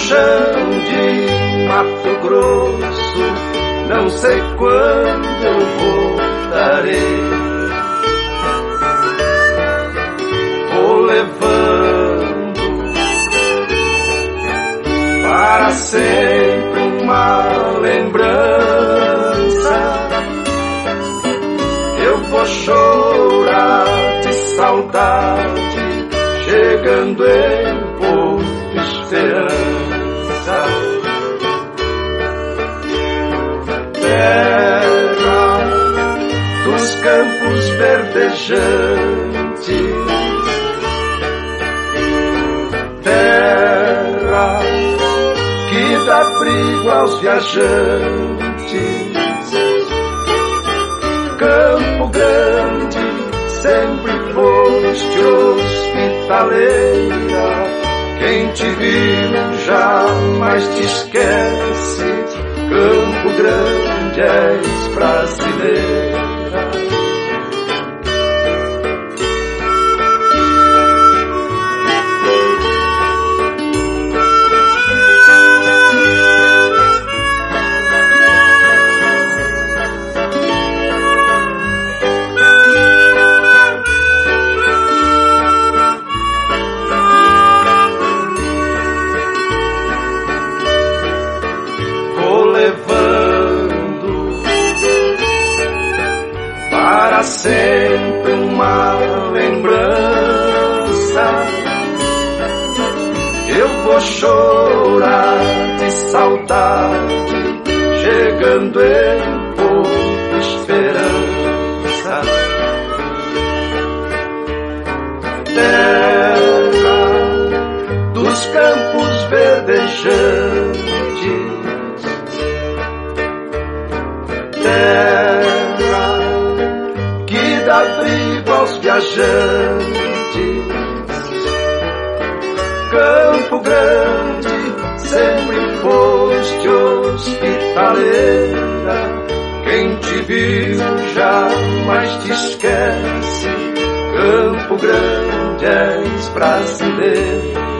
chão de Mato Grosso, não sei quando eu voltarei. Vou levando para sempre uma lembrança. Eu vou chorar de saudade, chegando em Porto Esperança. Terra dos campos verdejantes, terra que dá abrigo aos viajantes. Campo Grande, sempre foste hospitaleira. Quem te viu jamais te esquece. Campo Grande, és brasileira. Sempre uma lembrança. Eu vou chorar de saudade, chegando em Porto Esperança. Terra dos campos verdejantes, terra que dá abrigo aos viajantes. Campo Grande, sempre foste hospitaleira. Quem te viu jamais te esquece. Campo Grande, és brasileira.